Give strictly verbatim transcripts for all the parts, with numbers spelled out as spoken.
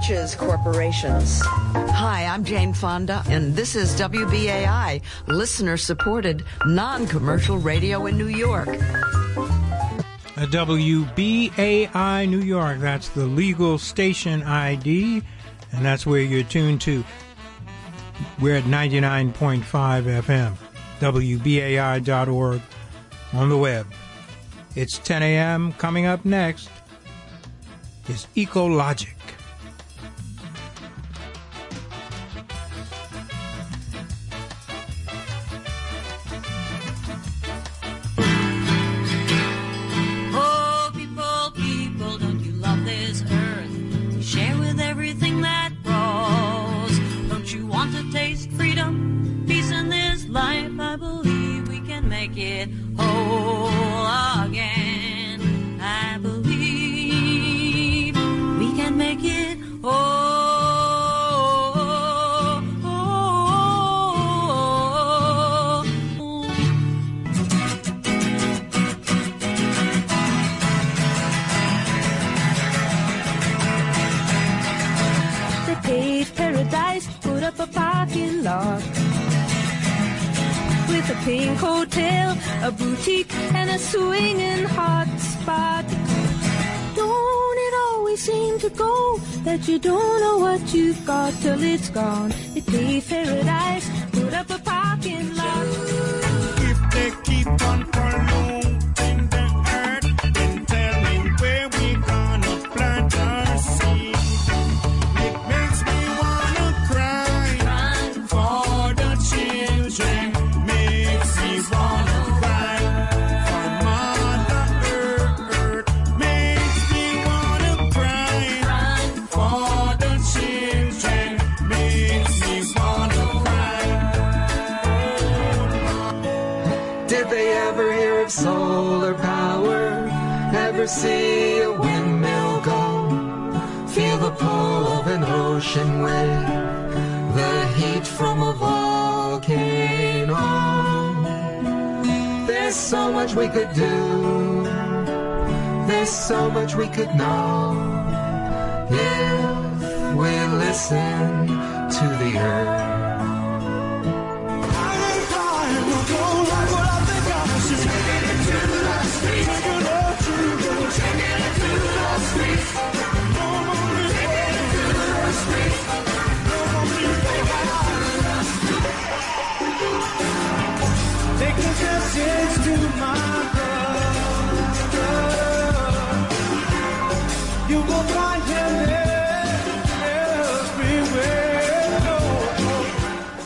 enriches corporations. Hi, I'm Jane Fonda, and this is W B A I, listener-supported, non-commercial radio in New York. A W B A I New York, that's the legal station I D, and that's where you're tuned to. We're at ninety-nine point five F M, W B A I dot org on the web. It's ten a.m. Coming up next is Ecologic. Oh, people, people, don't you love this earth? We share with everything that grows. Don't you want to taste freedom, peace in this life? I believe we can make it whole again. I believe we can make it whole. They paved paradise, put up a parking lot with a pink hotel, a boutique, and a swinging hot spot. Don't it always seem to go that you don't know what you've got till it's gone? They paved paradise, put up a parking lot. If they keep on polluting the earth, then tell me where we gonna plant our seed. It makes me wanna cry, cry for the children. Makes me wanna cry for Mother Earth. Makes me wanna cry, cry for the children. Makes me wanna cry. Did they ever hear of solar power? Ever see a windmill go? Feel the pull of an ocean wave, the heat from a volcano. There's so much we could do, there's so much we could know, if we listen to the earth. Take the message to my brother. You will find him everywhere.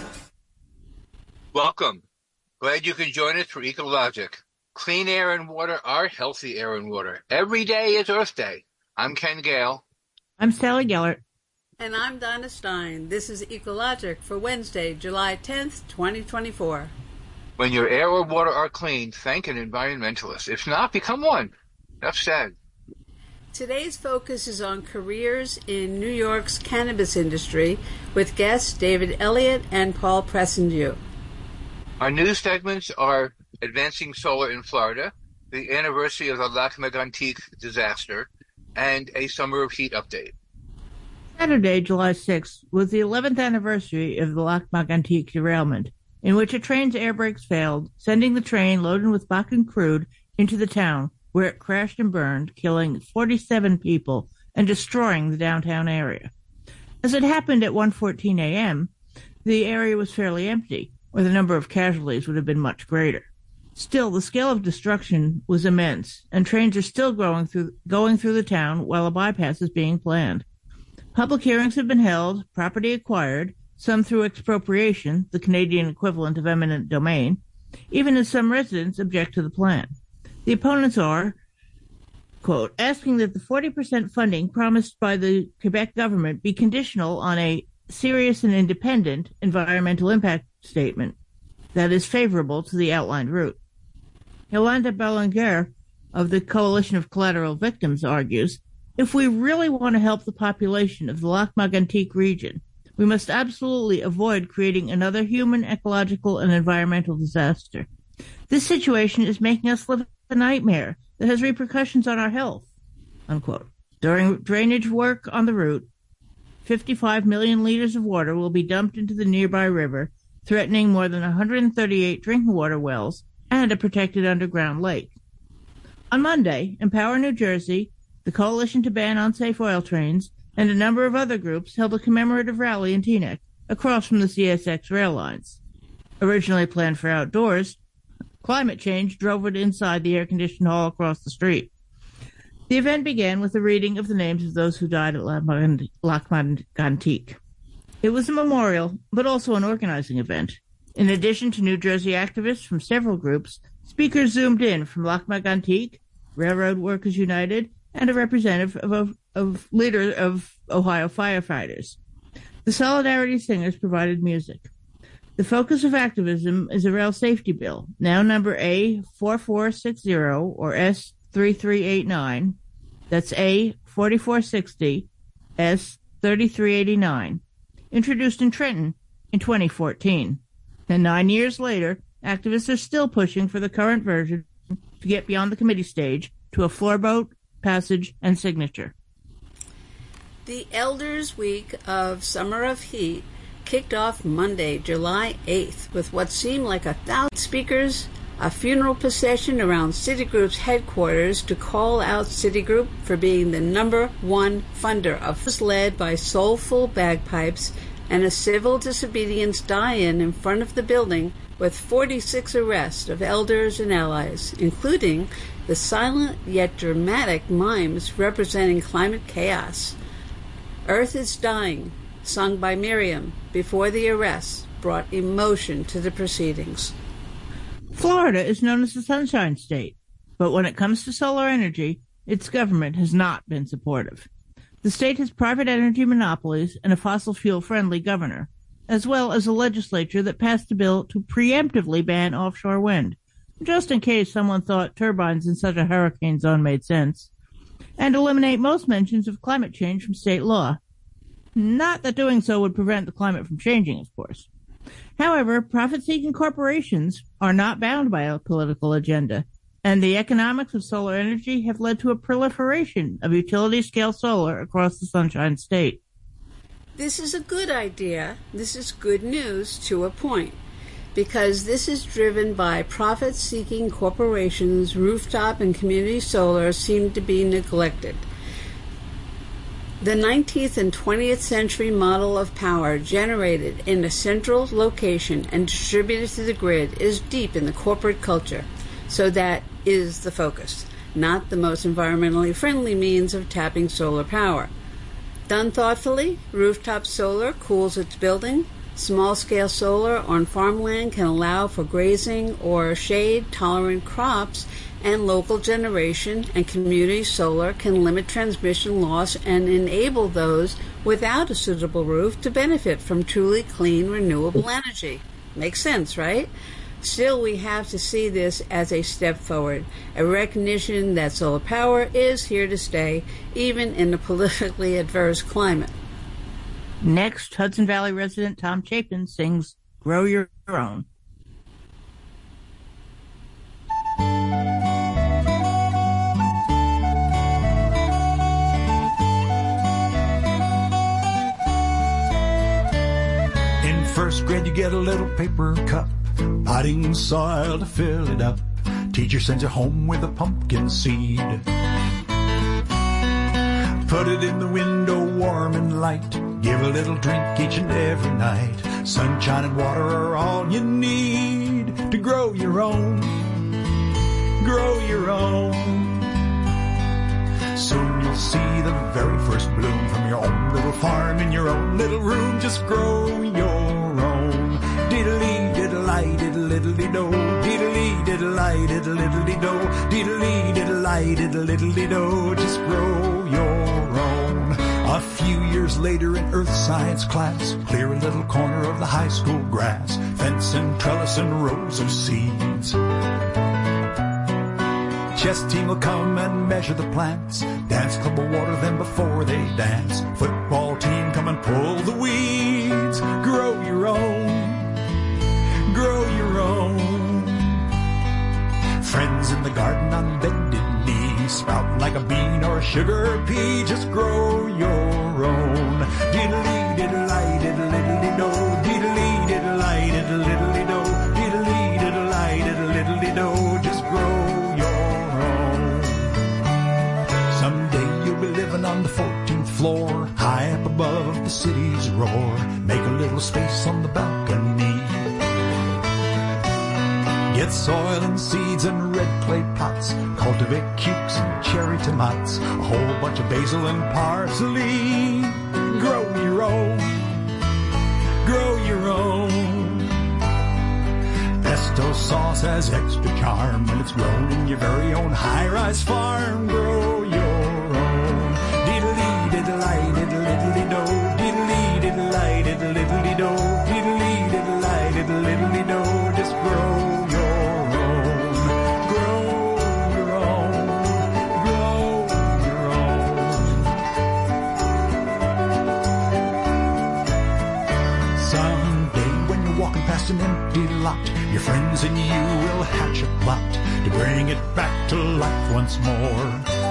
Welcome. Glad you can join us for Ecologic. Clean air and water are healthy air and water. Every day is Earth Day. I'm Ken Gale. I'm Sally Gellert. And I'm Donna Stein. This is Ecologic for Wednesday, July tenth, twenty twenty-four. When your air or water are clean, thank an environmentalist. If not, become one. Enough said. Today's focus is on careers in New York's cannabis industry with guests David Elliott and Paul Pressendieu. Our news segments are Advancing Solar in Florida, the anniversary of the Lac Megantic disaster, and a Summer of Heat update. Saturday, July sixth, was the eleventh anniversary of the Lac Megantic derailment, in which a train's air brakes failed, sending the train loaded with Bakken crude into the town, where it crashed and burned, killing forty-seven people and destroying the downtown area. As it happened at one fourteen a.m., the area was fairly empty, or the number of casualties would have been much greater. Still, the scale of destruction was immense, and trains are still going through, going through the town while a bypass is being planned. Public hearings have been held, property acquired, some through expropriation, the Canadian equivalent of eminent domain, even as some residents object to the plan. The opponents are, quote, asking that the forty percent funding promised by the Quebec government be conditional on a serious and independent environmental impact statement that is favorable to the outlined route. Yolanda Bellanger of the Coalition of Collateral Victims argues, if we really want to help the population of the Lac Megantic region, we must absolutely avoid creating another human, ecological, and environmental disaster. This situation is making us live a nightmare that has repercussions on our health, unquote. During drainage work on the route, fifty-five million liters of water will be dumped into the nearby river, threatening more than one hundred thirty-eight drinking water wells and a protected underground lake. On Monday, Empower New Jersey, the Coalition to Ban Unsafe Oil Trains, and a number of other groups held a commemorative rally in Teaneck, across from the C S X rail lines. Originally planned for outdoors, climate change drove it inside the air-conditioned hall across the street. The event began with a reading of the names of those who died at Lac Megantic. It was a memorial, but also an organizing event. In addition to New Jersey activists from several groups, speakers zoomed in from Lac Megantic, Railroad Workers United, and a representative of, of, of leader of Ohio firefighters. The Solidarity Singers provided music. The focus of activism is a rail safety bill, now number A four four six zero or S three three eight nine. That's A forty-four sixty, S thirty-three eighty-nine, introduced in Trenton in twenty fourteen. And nine years later, activists are still pushing for the current version to get beyond the committee stage to a floor vote, passage, and signature. The Elders' Week of Summer of Heat kicked off Monday, July eighth, with what seemed like a thousand speakers, a funeral procession around Citigroup's headquarters to call out Citigroup for being the number one funder of was led by soulful bagpipes and a civil disobedience die-in in front of the building with forty-six arrests of elders and allies, including the silent yet dramatic mimes representing climate chaos. Earth is Dying, sung by Miriam before the arrests, brought emotion to the proceedings. Florida is known as the Sunshine State, but when it comes to solar energy, its government has not been supportive. The state has private energy monopolies and a fossil fuel-friendly governor, as well as a legislature that passed a bill to preemptively ban offshore wind, just in case someone thought turbines in such a hurricane zone made sense, and eliminate most mentions of climate change from state law. Not that doing so would prevent the climate from changing, of course. However, profit-seeking corporations are not bound by a political agenda, and the economics of solar energy have led to a proliferation of utility-scale solar across the Sunshine State. This is a good idea. This is good news to a point, because this is driven by profit-seeking corporations. Rooftop and community solar seem to be neglected. The nineteenth and twentieth century model of power generated in a central location and distributed to the grid is deep in the corporate culture. So that is the focus, not the most environmentally friendly means of tapping solar power. Done thoughtfully, rooftop solar cools its building. Small-scale solar on farmland can allow for grazing or shade-tolerant crops, and local generation and community solar can limit transmission loss and enable those without a suitable roof to benefit from truly clean, renewable energy. Makes sense, right? Still, we have to see this as a step forward, a recognition that solar power is here to stay, even in a politically adverse climate. Next, Hudson Valley resident Tom Chapin sings Grow Your Own. In first grade you get a little paper cup, potting soil to fill it up. Teacher sends you home with a pumpkin seed. Put it in the window warm and light. Give a little drink each and every night. Sunshine and water are all you need to grow your own. Grow your own. Soon you'll see the very first bloom from your own little farm in your own little room. Just grow your own. Diddly diddly diddly do. Diddly diddly diddly do. Diddly diddly diddly do. Just grow your own. A few years later in earth science class, clear a little corner of the high school grass, fence and trellis and rows of seeds. Chess team will come and measure the plants. Dance club will water them before they dance. Football team come and pull the weeds. Grow your own. Grow your own. Friends in the garden on bended knee, sprouting like a bean or a sugar pea. Just grow your own. Diddly high up above the city's roar. Make a little space on the balcony. Get soil and seeds and red clay pots. Cultivate cukes and cherry tomatoes. A whole bunch of basil and parsley. Grow your own. Grow your own. Pesto sauce has extra charm when it's grown in your very own high-rise farm. Grow your own. Diddly diddly diddly do. Diddly diddly diddly do. Diddly diddly diddly do. Just grow. An empty lot, your friends and you will hatch a plot to bring it back to life once more.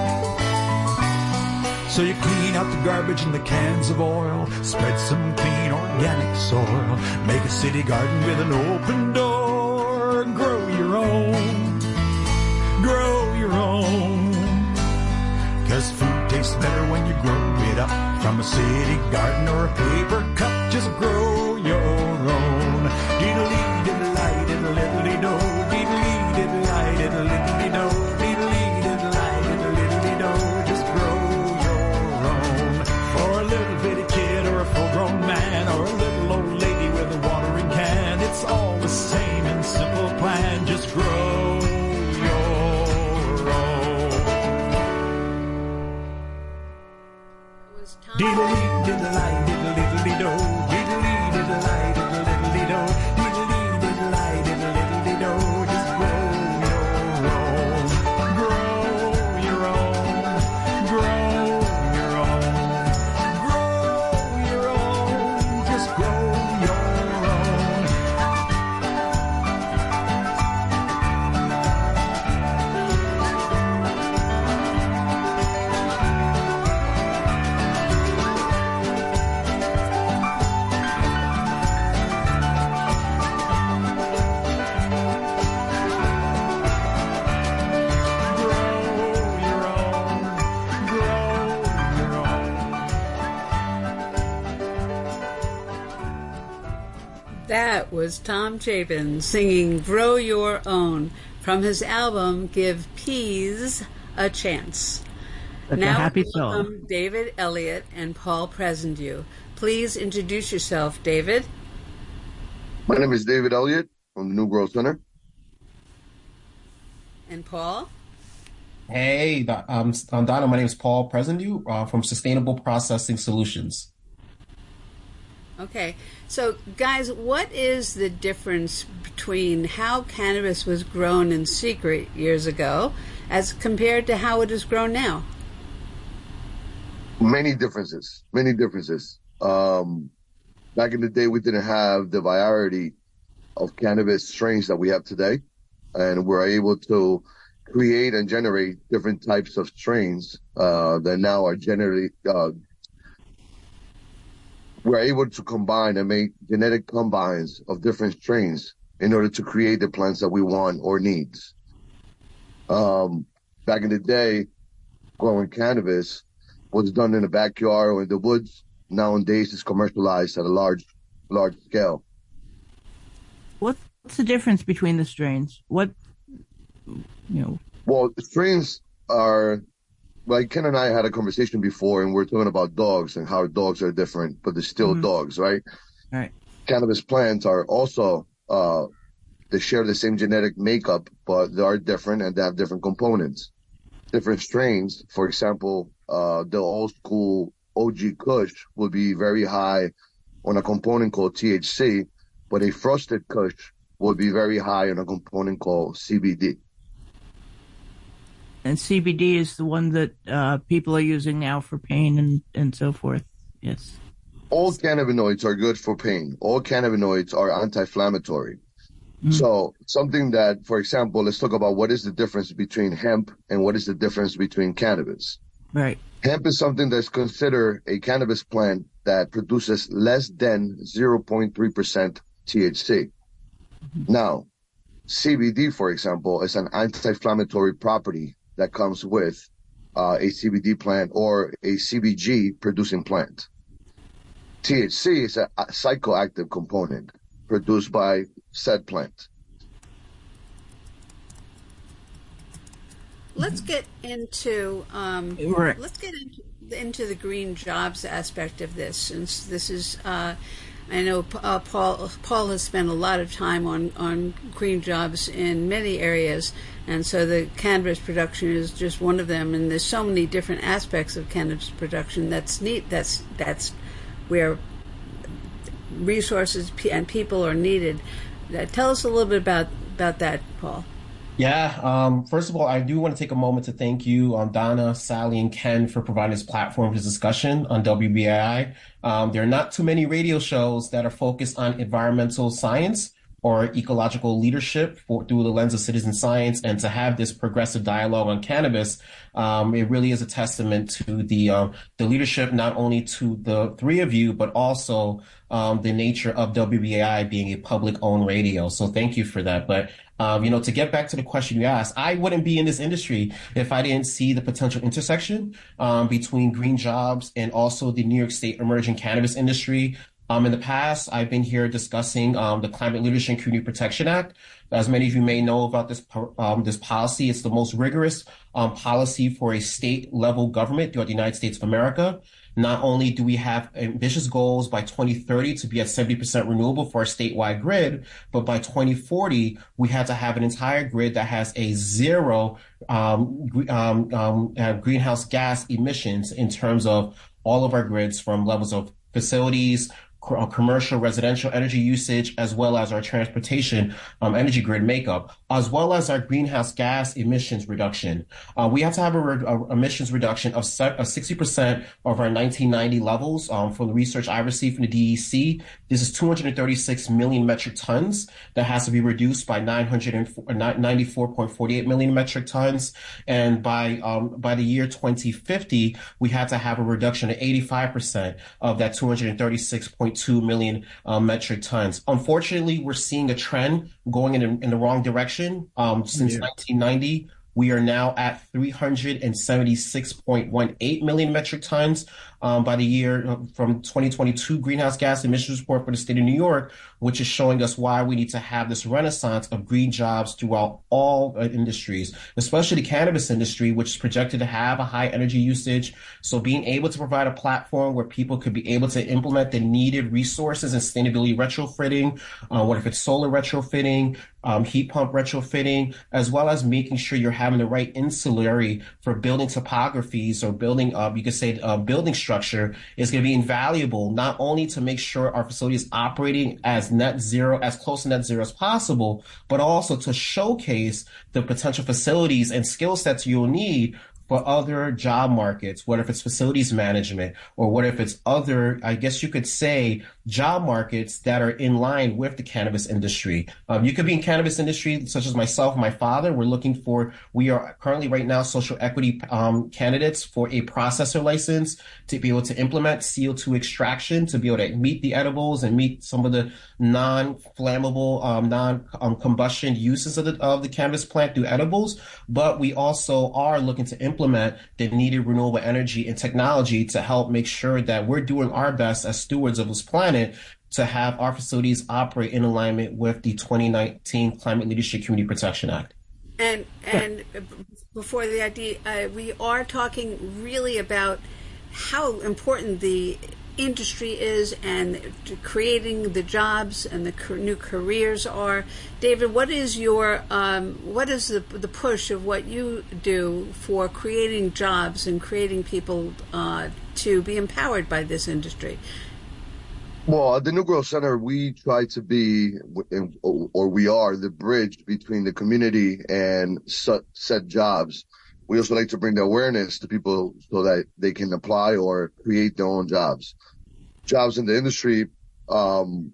So you clean out the garbage and the cans of oil, spread some clean organic soil, make a city garden with an open door. Grow your own, grow your own, 'cause food tastes better when you grow it up from a city garden or a paper cup. Just grow your own. Diddly diddly diddly do. Diddly diddly diddly do. Diddly diddly diddly do. Just grow your own. For a little bitty kid or a full-grown man or a little old lady with a watering can, it's all the same and simple plan. Just grow your own. Diddly diddly diddly do. Diddly diddly diddly do. Diddly diddly diddly do. Just grow your own. Grow your own. Grow your own. Grow your own. Just grow your own. That was Tom Chapin singing Grow Your Own from his album Give Peas a Chance. That's now a happy welcome song. David Elliott and Paul Presendew. Please introduce yourself, David. My name is David Elliott from the New Growth Center. And Paul? Hey, um, I'm Donna. My name is Paul Presendew uh, from Sustainable Processing Solutions. Okay. So, guys, what is the difference between how cannabis was grown in secret years ago as compared to how it is grown now? Many differences. Many differences. Um, back in the day, we didn't have the variety of cannabis strains that we have today, and we're able to create and generate different types of strains uh, that now are generally uh, we're able to combine and make genetic combines of different strains in order to create the plants that we want or need. Um, back in the day, growing cannabis was done in the backyard or in the woods. Nowadays, it's commercialized at a large, large scale. What's the difference between the strains? What, you know? Well, strains are, like Ken and I had a conversation before, and we're talking about dogs and how dogs are different, but they're still mm-hmm. dogs, right? Right. Cannabis plants are also, uh, they share the same genetic makeup, but they are different and they have different components. Different strains, for example, uh, the old school O G Kush will be very high on a component called T H C, but a frosted Kush will be very high on a component called C B D. And C B D is the one that uh, people are using now for pain and, and so forth. Yes. All cannabinoids are good for pain. All cannabinoids are anti-inflammatory. Mm-hmm. So something that, for example, let's talk about what is the difference between hemp and what is the difference between cannabis. Right. Hemp is something that's considered a cannabis plant that produces less than zero point three percent T H C. Mm-hmm. Now, C B D, for example, is an anti-inflammatory property that comes with uh, a C B D plant or a C B G producing plant. T H C is a psychoactive component produced by said plant. Let's get into um, Right. let's get into, into the green jobs aspect of this, since this is. Uh, I know uh, Paul Paul has spent a lot of time on, on green jobs in many areas, and so the cannabis production is just one of them. And there's so many different aspects of cannabis production that's neat. That's that's where resources and people are needed. Uh, tell us a little bit about about that, Paul. Yeah. Um, first of all, I do want to take a moment to thank you, um, Donna, Sally, and Ken for providing this platform for this discussion on W B A I. Um, there are not too many radio shows that are focused on environmental science or ecological leadership for, through the lens of citizen science, and to have this progressive dialogue on cannabis, um, it really is a testament to the uh, the leadership, not only to the three of you, but also um, the nature of W B A I being a public-owned radio. So thank you for that. But Um, you know, to get back to the question you asked, I wouldn't be in this industry if I didn't see the potential intersection um, between green jobs and also the New York State emerging cannabis industry. Um, in the past, I've been here discussing um, the Climate Leadership and Community Protection Act. As many of you may know about this um, this policy, it's the most rigorous um, policy for a state-level government throughout the United States of America. Not only do we have ambitious goals by twenty thirty to be at seventy percent renewable for our statewide grid, but by twenty forty, we had to have an entire grid that has a zero um, um, um, uh, greenhouse gas emissions in terms of all of our grids, from levels of facilities, commercial, residential energy usage, as well as our transportation um, energy grid makeup, as well as our greenhouse gas emissions reduction. Uh, we have to have a, re- a emissions reduction of, se- of sixty percent of our nineteen ninety levels. Um, from the research I received from the D E C, this is two hundred thirty-six million metric tons that has to be reduced by nine hundred ninety-four point four eight million metric tons. And by um, by the year twenty fifty, we had to have a reduction of eighty-five percent of that two hundred thirty-six point two million uh, metric tons. Unfortunately, we're seeing a trend going in, in the wrong direction. Um, since yeah. nineteen ninety, we are now at three hundred seventy-six point one eight million metric tons. Um, by the year from twenty twenty-two greenhouse gas emissions report for the state of New York, which is showing us why we need to have this renaissance of green jobs throughout all uh, industries, especially the cannabis industry, which is projected to have a high energy usage. So being able to provide a platform where people could be able to implement the needed resources and sustainability retrofitting, uh, what if it's solar retrofitting, um, heat pump retrofitting, as well as making sure you're having the right insulary for building topographies or building, uh, you could say, uh, building structure is going to be invaluable, not only to make sure our facility is operating as net zero, as close to net zero as possible, but also to showcase the potential facilities and skill sets you'll need for other job markets, what if it's facilities management, or what if it's other, I guess you could say, job markets that are in line with the cannabis industry. Um, you could be in cannabis industry, such as myself, my father. We're looking for, we are currently right now social equity um, candidates for a processor license to be able to implement C O two extraction, to be able to meet the edibles and meet some of the non-flammable, um, non-combustion um, uses of the, of the cannabis plant through edibles. But we also are looking to implement implement the needed renewable energy and technology to help make sure that we're doing our best as stewards of this planet to have our facilities operate in alignment with the twenty nineteen Climate Leadership Community Protection Act. And and before the idea, uh, we are talking really about how important the industry is and creating the jobs and the new careers are. David, what is your um, what is the the push of what you do for creating jobs and creating people uh, to be empowered by this industry? Well, at the New Growth Center, we try to be, or we are, the bridge between the community and set jobs. We also like to bring the awareness to people so that they can apply or create their own jobs. Jobs in the industry um,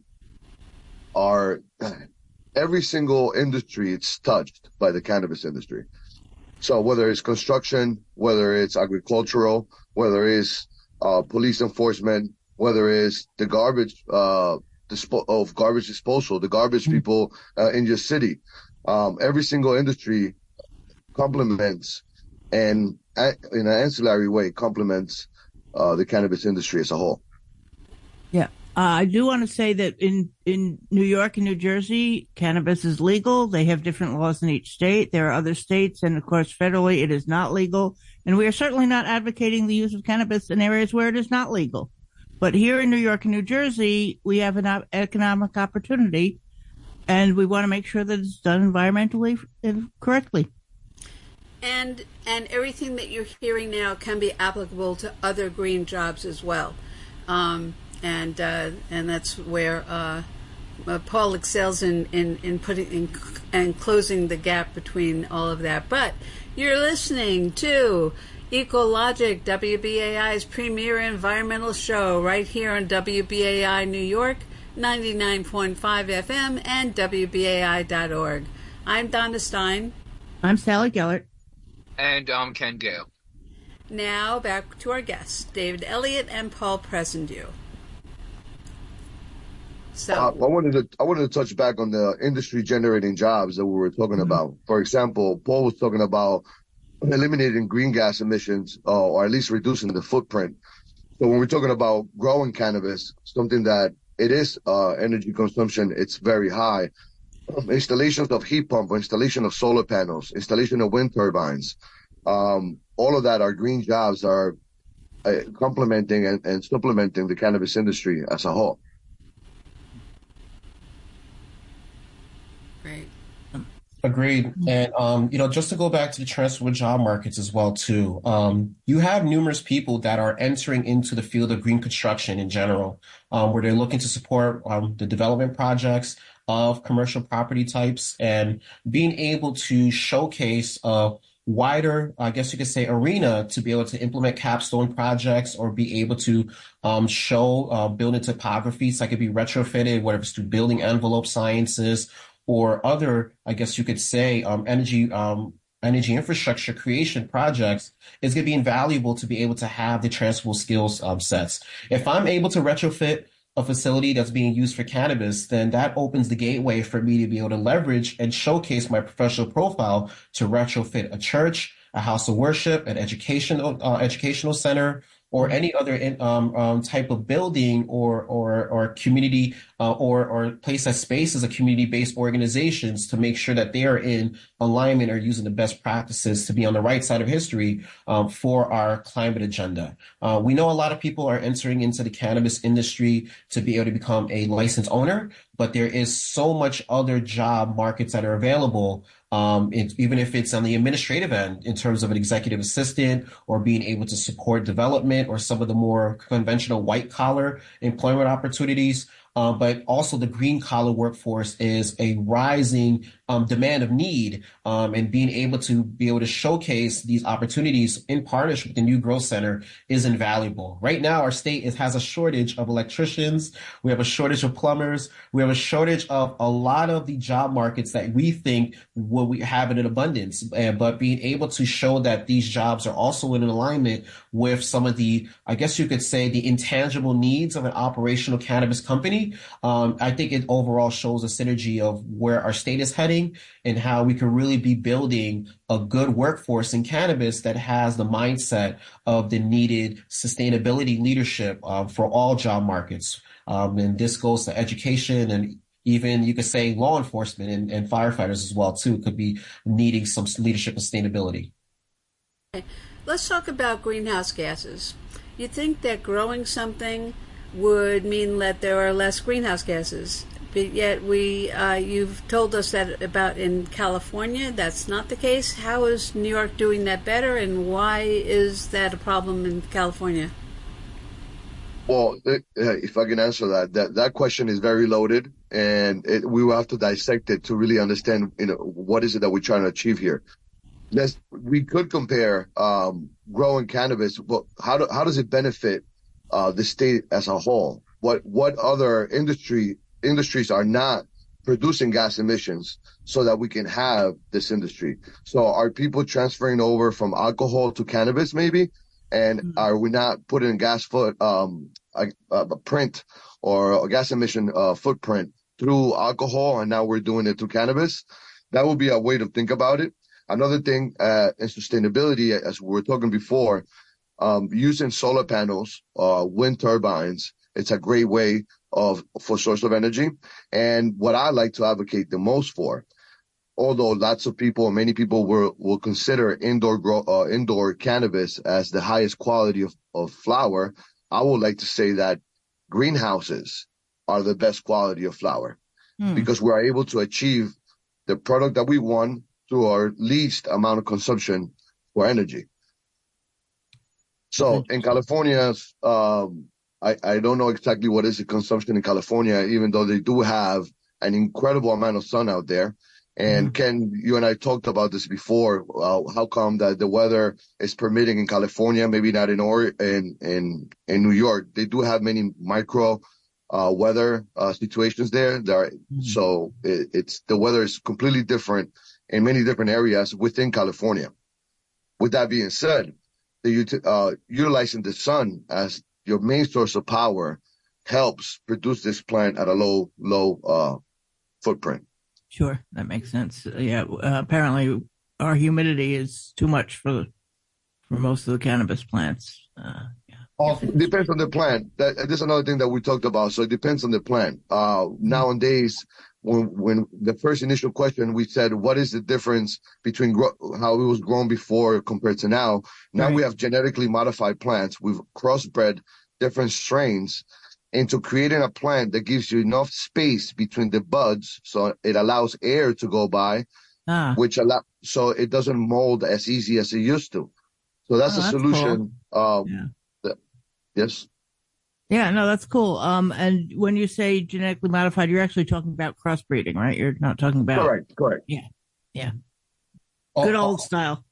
are every single industry it's touched by the cannabis industry. So whether it's construction, whether it's agricultural, whether it's uh, police enforcement, whether it's the garbage uh, dispo- of garbage disposal, the garbage mm-hmm. people uh, in your city, um, every single industry complements and in an ancillary way complements uh, the cannabis industry as a whole. Yeah. Uh, I do want to say that in, in New York and New Jersey, cannabis is legal. They have different laws in each state. There are other states, and of course, federally, it is not legal. And we are certainly not advocating the use of cannabis in areas where it is not legal. But here in New York and New Jersey, we have an op- economic opportunity, and we want to make sure that it's done environmentally correctly. And and everything that you're hearing now can be applicable to other green jobs as well. Um, and uh, and that's where uh, uh, Paul excels in, in, in putting in and closing the gap between all of that. But you're listening to Ecologic, W B A I's premier environmental show, right here on W B A I New York, ninety-nine point five F M and W B A I dot org. I'm Donna Stein. I'm Sally Gellert. And I'm Ken Gale. Now back to our guests, David Elliott and Paul Presendew. So uh, I wanted to I wanted to touch back on the industry generating jobs that we were talking mm-hmm. about. For example, Paul was talking about eliminating green gas emissions, uh, or at least reducing the footprint. So when we're talking about growing cannabis, something that it is uh, energy consumption, it's very high. Um, installations of heat pump, installation of solar panels, installation of wind turbines, um, all of that are green jobs, are uh, complementing and, and supplementing the cannabis industry as a whole. Great. Agreed. And, um, you know, just to go back to the transferable job markets as well, too, um, you have numerous people that are entering into the field of green construction in general, um, where they're looking to support um, the development projects of commercial property types and being able to showcase a wider, I guess you could say, arena to be able to implement capstone projects or be able to um, show uh, building topographies that could be retrofitted, whether it's through building envelope sciences or other, I guess you could say, um, energy um, energy infrastructure creation projects, is going to be invaluable to be able to have the transferable skills um, sets. If I'm able to retrofit a facility that's being used for cannabis, then that opens the gateway for me to be able to leverage and showcase my professional profile to retrofit a church, a house of worship, an educational uh, educational center, or any other um, um, type of building or or or community uh, or or place that spaces a community-based organizations to make sure that they are in alignment or using the best practices to be on the right side of history um, for our climate agenda. Uh, we know a lot of people are entering into the cannabis industry to be able to become a licensed owner, but there is so much other job markets that are available. Um, it, even if it's on the administrative end in terms of an executive assistant or being able to support development or some of the more conventional white collar employment opportunities. Uh, but also the green collar workforce is a rising um, demand of need, um, and being able to be able to showcase these opportunities in partnership with the New Growth Center is invaluable. Right now, our state is, has a shortage of electricians. We have a shortage of plumbers. We have a shortage of a lot of the job markets that we think will we have in abundance. Uh, but being able to show that these jobs are also in alignment with some of the, I guess you could say, the intangible needs of an operational cannabis company. Um, I think it overall shows a synergy of where our state is heading and how we can really be building a good workforce in cannabis that has the mindset of the needed sustainability leadership uh, for all job markets. Um, and this goes to education and even you could say law enforcement and, and firefighters as well, too, could be needing some leadership and sustainability. Okay. Let's talk about greenhouse gases. You think that growing something would mean that there are less greenhouse gases, but yet we, uh, you've told us that about in California, that's not the case. How is New York doing that better, and why is that a problem in California? Well, if I can answer that, that, that question is very loaded, and it, we will have to dissect it to really understand, you know, what is it that we're trying to achieve here. Let's, we could compare um, growing cannabis, but how do, how does it benefit Uh, the state as a whole? What what other industry industries are not producing gas emissions so that we can have this industry? So are people transferring over from alcohol to cannabis maybe? And mm-hmm. are we not putting gas foot um a, a print or a gas emission uh, footprint through alcohol, and now we're doing it through cannabis? That would be a way to think about it. Another thing uh, in sustainability, as we were talking before, Um, using solar panels, uh, wind turbines, It's a great way of for source of energy. And what I like to advocate the most for, although lots of people, many people will, will consider indoor grow, uh, indoor cannabis as the highest quality of, of flower, I would like to say that greenhouses are the best quality of flower hmm. because we're able to achieve the product that we want through our least amount of consumption for energy. So in California, um, I, I don't know exactly what is the consumption in California, even though they do have an incredible amount of sun out there. And mm-hmm. Ken, you and I talked about this before. Uh, how come that the weather is permitting in California, maybe not in or in in in New York? They do have many micro uh, weather uh, situations there. There, are, mm-hmm. so it, it's the weather is completely different in many different areas within California. With that being said, the uh, utilizing the sun as your main source of power helps produce this plant at a low low uh, footprint. Sure, that makes sense. Yeah, uh, apparently our humidity is too much for for most of the cannabis plants. Uh, yeah. Also, it depends on the plant. That, that's another thing that we talked about. So it depends on the plant. Uh, mm-hmm. Nowadays, when when the first initial question we said, what is the difference between gro- how it was grown before compared to now? Now right. we have genetically modified plants. We've crossbred different strains into creating a plant that gives you enough space between the buds, so it allows air to go by, ah. which allow so it doesn't mold as easy as it used to. So that's oh, a that's solution. Cool. Um, yeah. that, yes. Yeah, no, that's cool. Um, and when you say genetically modified, you're actually talking about crossbreeding, right? You're not talking about correct, correct. Yeah, yeah. Good oh, old oh. style.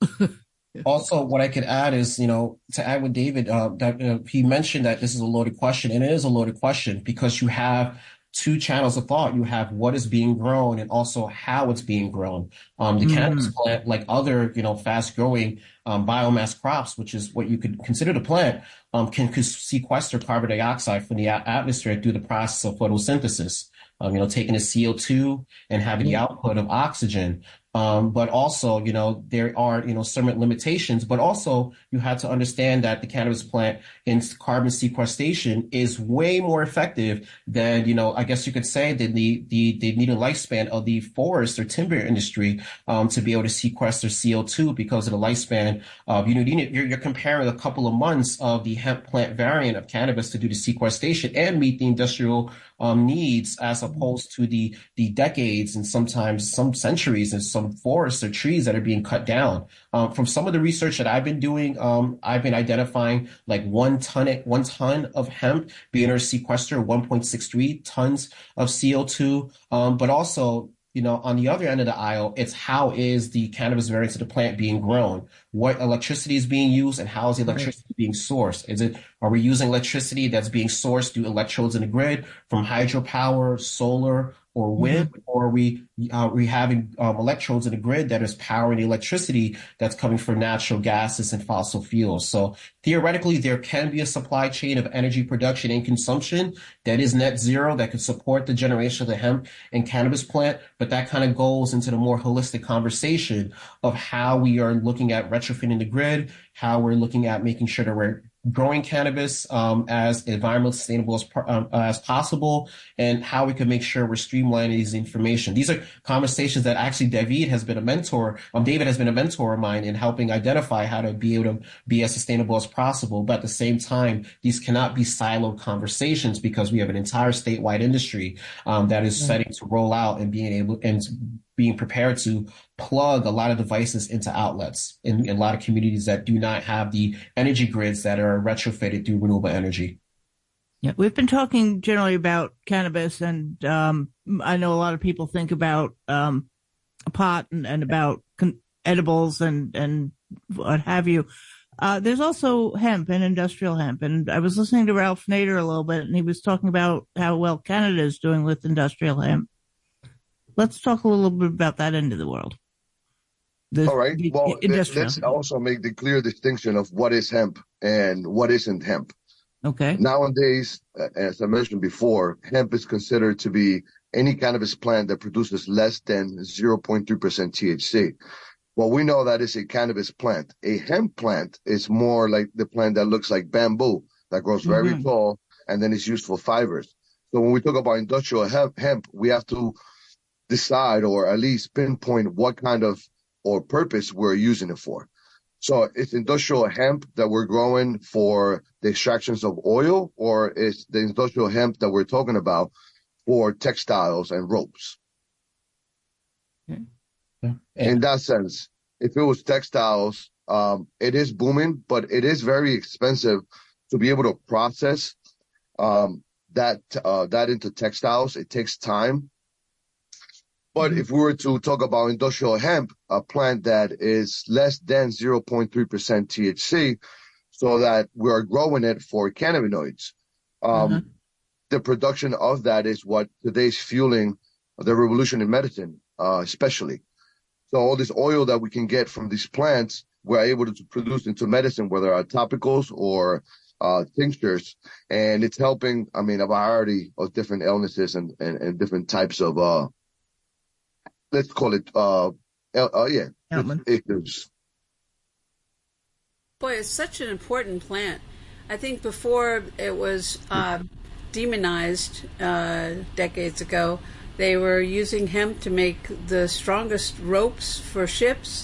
Also, what I could add is, you know, to add with David, uh, that uh, he mentioned that this is a loaded question, and it is a loaded question because you have two channels of thought. You have what is being grown and also how it's being grown. Um, the mm-hmm. cannabis plant, like other, you know, fast-growing um, biomass crops, which is what you could consider the plant, um, can sequester carbon dioxide from the a- atmosphere through the process of photosynthesis. Um, you know, taking the C O two and having the output of oxygen. Um, but also, you know, there are, you know, certain limitations, but also you have to understand that the cannabis plant in carbon sequestration is way more effective than, you know, I guess you could say that the, the, the needed lifespan of the forest or timber industry, um, to be able to sequester C O two because of the lifespan of, you know, you're, you're comparing a couple of months of the hemp plant variant of cannabis to do the sequestration and meet the industrial Um, needs as opposed to the the decades and sometimes some centuries and some forests or trees that are being cut down. Um, from some of the research that I've been doing, um, I've been identifying like one ton one ton of hemp being able to sequester one point six three tons of C O two, um, but also, you know, on the other end of the aisle, it's how is the cannabis variant of the plant being grown? What electricity is being used and how is the electricity right. being sourced? Is it, are we using electricity that's being sourced through electrodes in the grid from hydropower, solar, or wind, mm-hmm. or are we, uh, we having um, electrodes in the grid that is powering the electricity that's coming from natural gases and fossil fuels? So theoretically, there can be a supply chain of energy production and consumption that is net zero that could support the generation of the hemp and cannabis plant, but that kind of goes into the more holistic conversation of how we are looking at retrofitting the grid, how we're looking at making sure that we're growing cannabis um, as environmentally sustainable as, um, as possible, and how we can make sure we're streamlining these information. These are conversations that actually David has been a mentor, um, David has been a mentor of mine in helping identify how to be able to be as sustainable as possible. But at the same time, these cannot be siloed conversations because we have an entire statewide industry um, that is setting to roll out and being able and being prepared to plug a lot of devices into outlets in, in a lot of communities that do not have the energy grids that are retrofitted through renewable energy. Yeah, we've been talking generally about cannabis, and um, I know a lot of people think about um, pot and, and about con- edibles and, and what have you. Uh, there's also hemp and industrial hemp, and I was listening to Ralph Nader a little bit, and he was talking about how well Canada is doing with industrial hemp. Let's talk a little bit about that end of the world. The, All right. the well, let's also make the clear distinction of what is hemp and what isn't hemp. Okay. Nowadays, as I mentioned before, hemp is considered to be any cannabis plant that produces less than zero point three percent T H C. Well, we know that is a cannabis plant. A hemp plant is more like the plant that looks like bamboo, that grows very mm-hmm. tall and then it's used for fibers. So when we talk about industrial hemp, hemp, we have to decide or at least pinpoint what kind of or purpose we're using it for. So it's industrial hemp that we're growing for the extractions of oil, or it's the industrial hemp that we're talking about for textiles and ropes. Okay. Yeah. In that sense, if it was textiles, um, it is booming, but it is very expensive to be able to process um, that uh, that into textiles. It takes time. But if we were to talk about industrial hemp, a plant that is less than zero point three percent T H C, so that we are growing it for cannabinoids, um, Mhm. the production of that is what today's fueling the revolution in medicine, uh, especially. So all this oil that we can get from these plants, we're able to produce into medicine, whether are topicals or uh, tinctures, and it's helping, I mean, a variety of different illnesses and, and, and different types of, uh, let's call it, uh, uh yeah, Ailments. issues. Boy, it's such an important plant. I think before it was uh, demonized uh, decades ago, they were using hemp to make the strongest ropes for ships.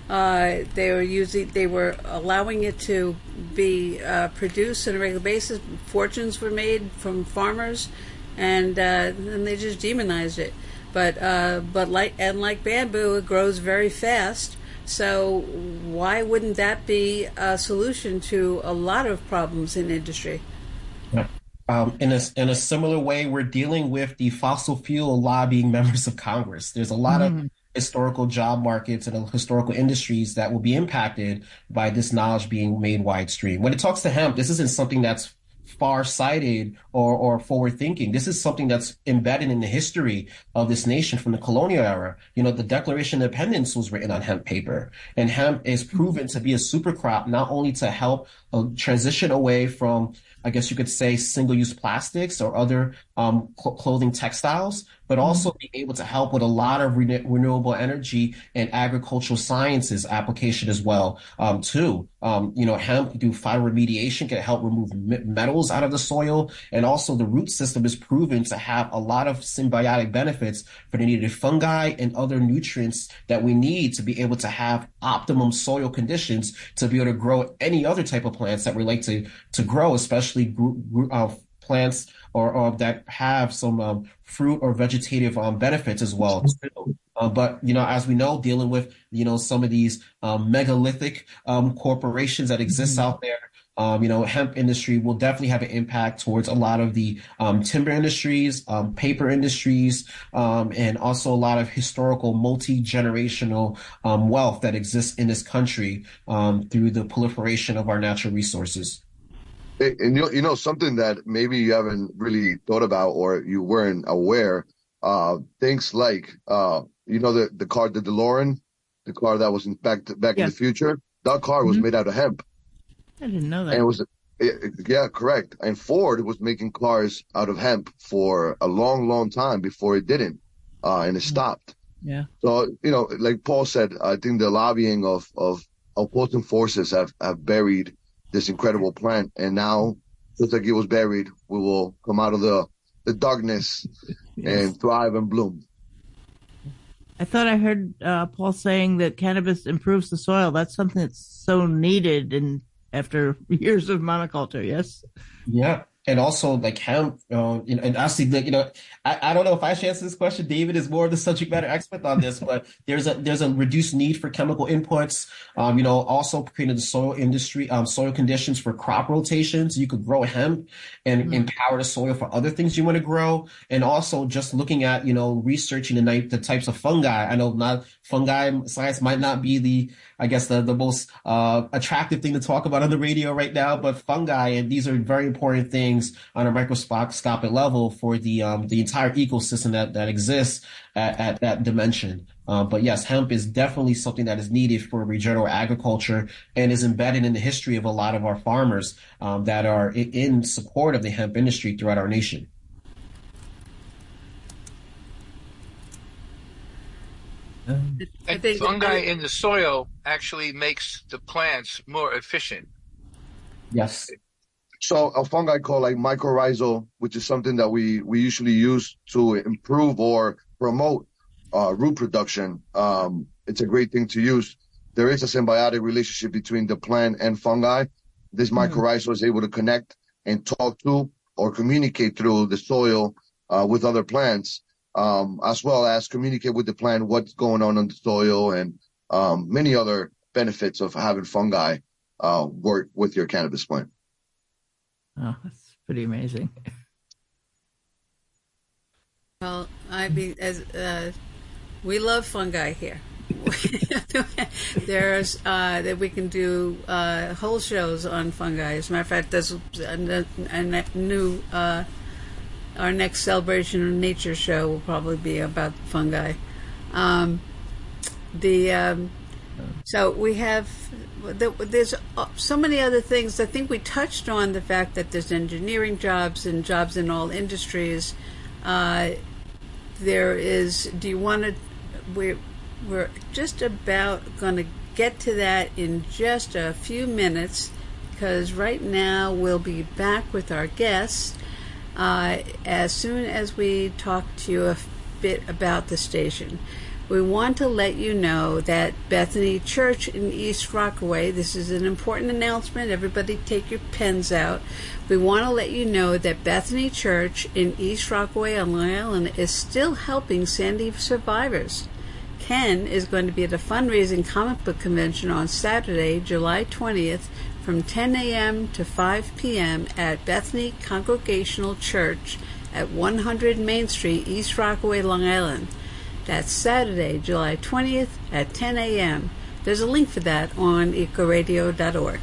Uh, they were using, they were allowing it to be uh, produced on a regular basis. Fortunes were made from farmers, and uh, then they just demonized it. But uh, but like and like bamboo, it grows very fast. So why wouldn't that be a solution to a lot of problems in industry? Yeah. Um, in a in a similar way, we're dealing with the fossil fuel lobbying members of Congress. There's a lot Mhm. of historical job markets and historical industries that will be impacted by this knowledge being made widestream. When it talks to hemp, this isn't something that's far-sighted or, or forward-thinking. This is something that's embedded in the history of this nation from the colonial era. You know, the Declaration of Independence was written on hemp paper, and hemp is proven to be a super crop, not only to help uh, transition away from, I guess you could say, single-use plastics or other um, cl- clothing textiles, but also be able to help with a lot of rene- renewable energy and agricultural sciences application as well, um, too. Um, you know, hemp do phytoremediation, can help remove me- metals out of the soil, and also the root system is proven to have a lot of symbiotic benefits for the needed fungi and other nutrients that we need to be able to have optimum soil conditions to be able to grow any other type of plants that we like to to grow, especially gr- gr- uh, plants or, or that have some um, fruit or vegetative um, benefits as well too. Uh, but you know, as we know, dealing with you know some of these um, megalithic um, corporations that exist out there, um, you know, hemp industry will definitely have an impact towards a lot of the um, timber industries, um, paper industries, um, and also a lot of historical multi-generational um, wealth that exists in this country um, through the proliferation of our natural resources. And you know, you know, something that maybe you haven't really thought about or you weren't aware, uh, things like, uh, you know, the, the car, the DeLorean, the car that was in back, to, back Yeah. in the future, that car was Mhm. made out of hemp. I didn't know that. And it was, it, yeah, correct. And Ford was making cars out of hemp for a long, long time before it didn't, uh, and it stopped. Yeah. So, you know, like Paul said, I think the lobbying of, of opposing forces have, have buried this incredible plant. And now, just like it was buried, we will come out of the, the darkness and thrive and bloom. I thought I heard uh, Paul saying that cannabis improves the soil. That's something that's so needed in after years of monoculture. Yes. Yeah. And also like hemp, uh, you know, and actually, like, you know, I, I don't know if I should answer this question. David is more of the subject matter expert on this, but there's a there's a reduced need for chemical inputs. Um, you know, also creating the soil industry, um, soil conditions for crop rotations. You could grow hemp and Mm. empower the soil for other things you want to grow. And also just looking at, you know, researching the, ni- the types of fungi. I know not fungi science might not be the, I guess the, the most, uh, attractive thing to talk about on the radio right now, but fungi, and these are very important things on a microscopic level for the, um, the entire ecosystem that, that exists at, at that dimension. Uh, but yes, hemp is definitely something that is needed for regenerative agriculture and is embedded in the history of a lot of our farmers um, that are in, in support of the hemp industry throughout our nation. I And think fungi in the soil actually makes the plants more efficient. Yes. So a fungi called like mycorrhizal, which is something that we, we usually use to improve or promote uh, root production. Um, it's a great thing to use. There is a symbiotic relationship between the plant and fungi. This mycorrhizal mm. is able to connect and talk to or communicate through the soil uh, with other plants, um, as well as communicate with the plant what's going on in the soil and um, many other benefits of having fungi uh, work with your cannabis plant. Oh, that's pretty amazing. Well, I mean, as uh, we love fungi here. There's uh, that we can do uh, whole shows on fungi. As a matter of fact, there's a, a new uh, our next Celebration of Nature show will probably be about fungi. Um, the um, so we have there's so many other things. I think we touched on the fact that there's engineering jobs and jobs in all industries. Uh, there is. Do you want to? We're we're just about going to get to that in just a few minutes, because right now we'll be back with our guests uh, as soon as we talk to you a bit about the station. We want to let you know that Bethany Church in East Rockaway, this is an important announcement, everybody take your pens out. We want to let you know that Bethany Church in East Rockaway on Long Island is still helping Sandy survivors. Ken is going to be at a fundraising comic book convention on Saturday, July twentieth, from ten a.m. to five p.m. at Bethany Congregational Church at one hundred Main Street, East Rockaway, Long Island. That's Saturday, July twentieth at ten a.m. There's a link for that on eco radio dot org.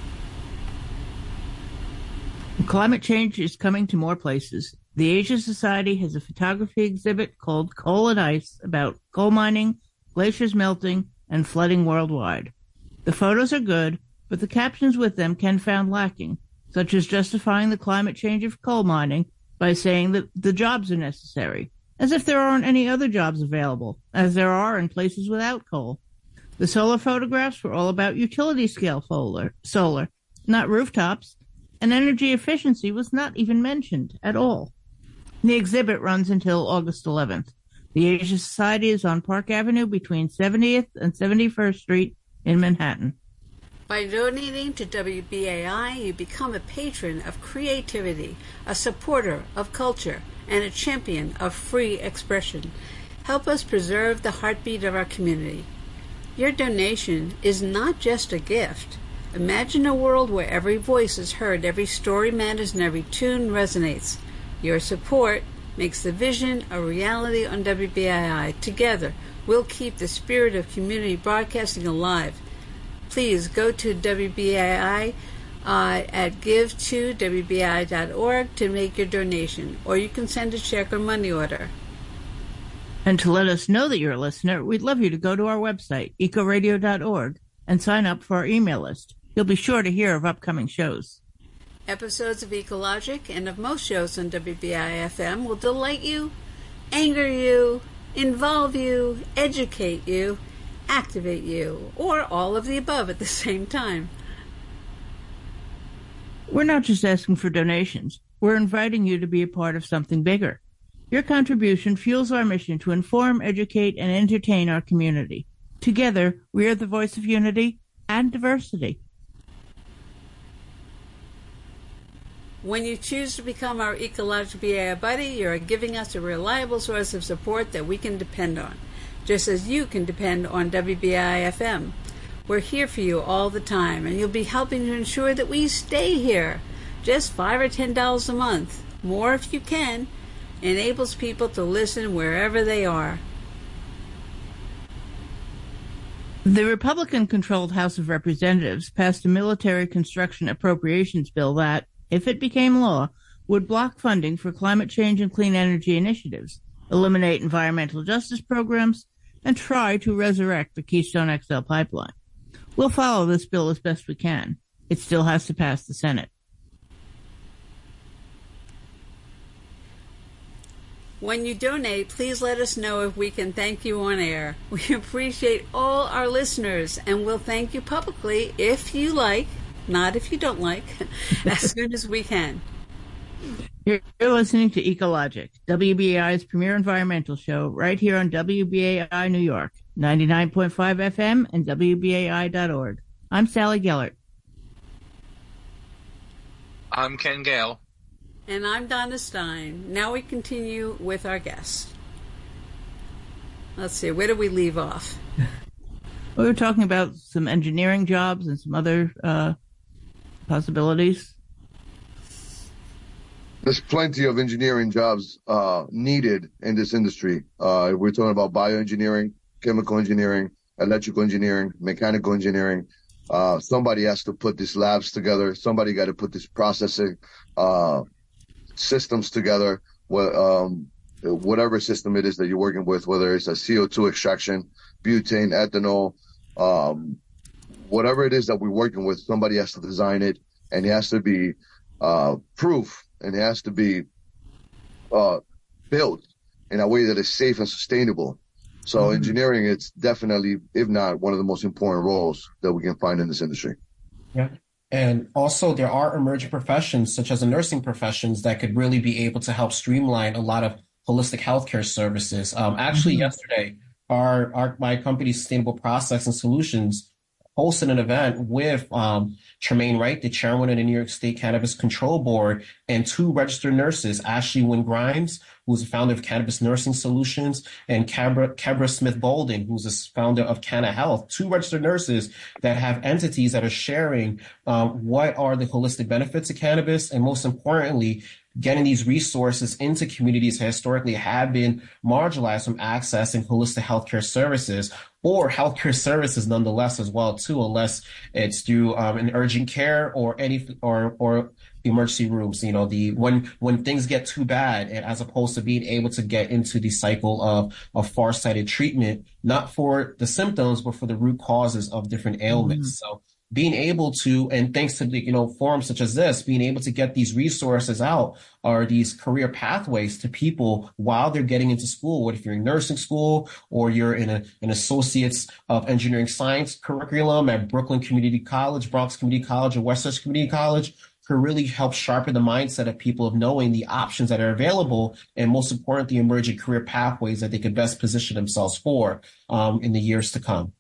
Climate change is coming to more places. The Asia Society has a photography exhibit called Coal and Ice about coal mining, glaciers melting, and flooding worldwide. The photos are good, but the captions with them can be found lacking, such as justifying the climate change of coal mining by saying that the jobs are necessary, as if there aren't any other jobs available, as there are in places without coal. The solar photographs were all about utility-scale solar, solar, not rooftops, and energy efficiency was not even mentioned at all. The exhibit runs until August eleventh. The Asia Society is on Park Avenue between seventieth and seventy-first Street in Manhattan. By donating to W B A I, you become a patron of creativity, a supporter of culture, and a champion of free expression. Help us preserve the heartbeat of our community. Your donation is not just a gift. Imagine a world where every voice is heard, every story matters, and every tune resonates. Your support makes the vision a reality on W B A I. Together, we'll keep the spirit of community broadcasting alive. Please go to W B A I uh, at give to W B A I dot org to make your donation, or you can send a check or money order. And to let us know that you're a listener, we'd love you to go to our website, eco radio dot org, and sign up for our email list. You'll be sure to hear of upcoming shows. Episodes of Ecologic and of most shows on W B I F M will delight you, anger you, involve you, educate you, activate you, or all of the above at the same time. We're not just asking for donations. We're inviting you to be a part of something bigger. Your contribution fuels our mission to inform, educate, and entertain our community. Together, we are the voice of unity and diversity. When you choose to become our Ecologic B A I buddy, you're giving us a reliable source of support that we can depend on, just as you can depend on W B A I F M. We're here for you all the time, and you'll be helping to ensure that we stay here. Just five or ten dollars a month, more if you can, enables people to listen wherever they are. The Republican-controlled House of Representatives passed a military construction appropriations bill that, if it became law, would block funding for climate change and clean energy initiatives, eliminate environmental justice programs, and try to resurrect the Keystone X L pipeline. We'll follow this bill as best we can. It still has to pass the Senate. When you donate, please let us know if we can thank you on air. We appreciate all our listeners, and we'll thank you publicly if you like not if you don't like, as soon as we can. You're listening to Ecologic, W B A I's premier environmental show, right here on W B A I New York, ninety-nine point five F M and W B A I dot org. I'm Sally Gellert. I'm Ken Gale. And I'm Donna Stein. Now we continue with our guest. Let's see, where do we leave off? We were talking about some engineering jobs and some other uh, possibilities. There's plenty of engineering jobs uh, needed in this industry. Uh, we're talking about bioengineering, chemical engineering, electrical engineering, mechanical engineering. Uh, somebody has to put these labs together. Somebody got to put these processing uh, systems together. Well, um, whatever system it is that you're working with, whether it's a C O two extraction, butane, ethanol, um, whatever it is that we're working with, somebody has to design it, and it has to be uh, proof, and it has to be uh, built in a way that is safe and sustainable. So mm-hmm. engineering, it's definitely, if not, one of the most important roles that we can find in this industry. Yeah. And also there are emerging professions, such as the nursing professions, that could really be able to help streamline a lot of holistic healthcare services. Um, actually, mm-hmm. yesterday, our, our my company, Sustainable Processing Solutions, hosted an event with um, Tremaine Wright, the chairman of the New York State Cannabis Control Board, and two registered nurses, Ashley Wynn Grimes, who's the founder of Cannabis Nursing Solutions, and Cabra, Cabra Smith Bolden, who's the founder of Canna Health, two registered nurses that have entities that are sharing um, what are the holistic benefits of cannabis, and most importantly, getting these resources into communities that historically have been marginalized from accessing holistic healthcare services, or healthcare services nonetheless as well too, unless it's through um, an urgent care or any or or emergency rooms. You know, the when when things get too bad, and as opposed to being able to get into the cycle of of far-sighted treatment, not for the symptoms but for the root causes of different ailments. Mm-hmm. So being able to, and thanks to the, you know, forums such as this, being able to get these resources out, or these career pathways to people while they're getting into school. What if you're in nursing school, or you're in a, an associates of engineering science curriculum at Brooklyn Community College, Bronx Community College, or Westchester Community College, could really help sharpen the mindset of people of knowing the options that are available, and most important, the emerging career pathways that they could best position themselves for um, in the years to come.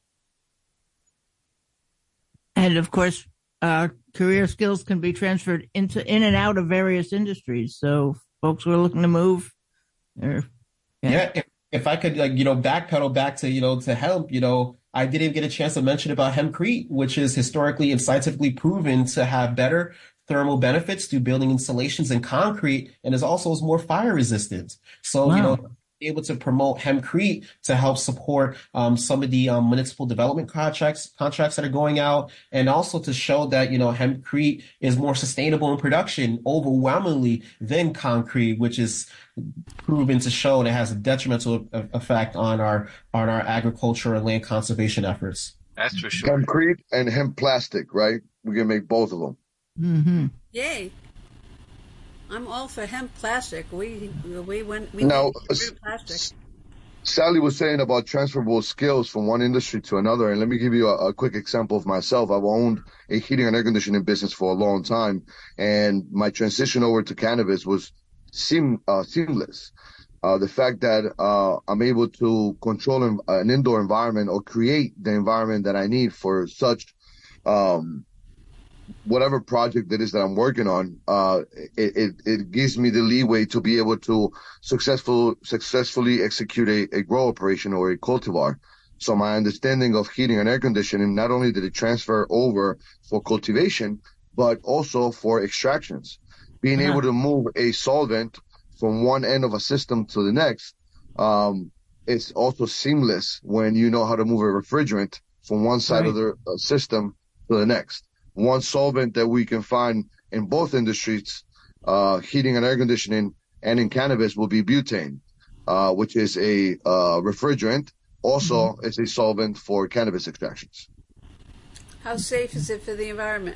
And of course, uh, career skills can be transferred into in and out of various industries. So folks who are looking to move, or yeah. yeah if, if I could, like, you know, backpedal back to, you know, to hemp, you know, I didn't even get a chance to mention about hempcrete, which is historically and scientifically proven to have better thermal benefits through building installations in concrete, and is also is more fire resistant. So, wow. you know, able to promote hempcrete to help support um, some of the um, municipal development contracts contracts that are going out, and also to show that, you know, hempcrete is more sustainable in production overwhelmingly than concrete, which is proven to show that it has a detrimental effect on our on our agriculture and land conservation efforts. That's for sure. Hempcrete and hemp plastic, right? We can make both of them. Mm-hmm. Yay. I'm all for hemp plastic. We we went we now. Went plastic. Sally was saying about transferable skills from one industry to another, and let me give you a, a quick example of myself. I've owned a heating and air conditioning business for a long time, and my transition over to cannabis was seam uh, seamless. Uh, the fact that uh, I'm able to control an, an indoor environment, or create the environment that I need for such um, whatever project it is that I'm working on, uh, it, it, it gives me the leeway to be able to successful, successfully execute a, a grow operation or a cultivar. So my understanding of heating and air conditioning, not only did it transfer over for cultivation, but also for extractions. Being uh-huh. able to move a solvent from one end of a system to the next, um, it's also seamless when you know how to move a refrigerant from one side right. of the uh, system to the next. One solvent that we can find in both industries, uh, heating and air conditioning and in cannabis, will be butane, uh, which is a uh, refrigerant. Also, mm-hmm. it's a solvent for cannabis extractions. How safe is it for the environment?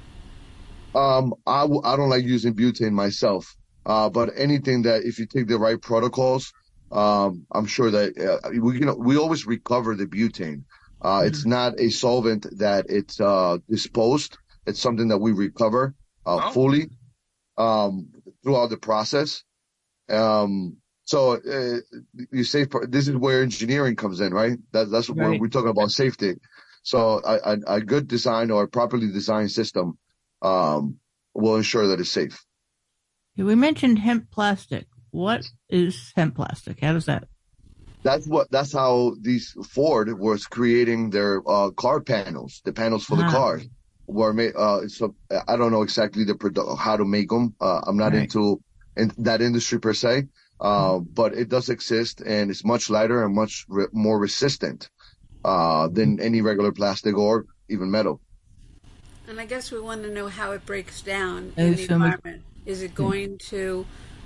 Um, I, w- I don't like using butane myself, uh, but anything that, if you take the right protocols, um, I'm sure that uh, we you know we always recover the butane. Uh, mm-hmm. It's not a solvent that it's uh, disposed. It's something that we recover uh, Oh. fully um, throughout the process. Um, so uh, you say this is where engineering comes in, right? That, that's where Right. we're talking about safety. So a, a, a good design or a properly designed system um, will ensure that it's safe. We mentioned hemp plastic. What is hemp plastic? How does that? That's what. That's how these Ford was creating their uh, car panels. The panels for the Ah. cars were made. Uh, so I don't know exactly the produ- how to make them. Uh, I'm not Right. into in that industry per se, uh, but it does exist, and it's much lighter and much re- more resistant uh, than any regular plastic or even metal. And I guess we want to know how it breaks down I in the assume it- environment. Is it going to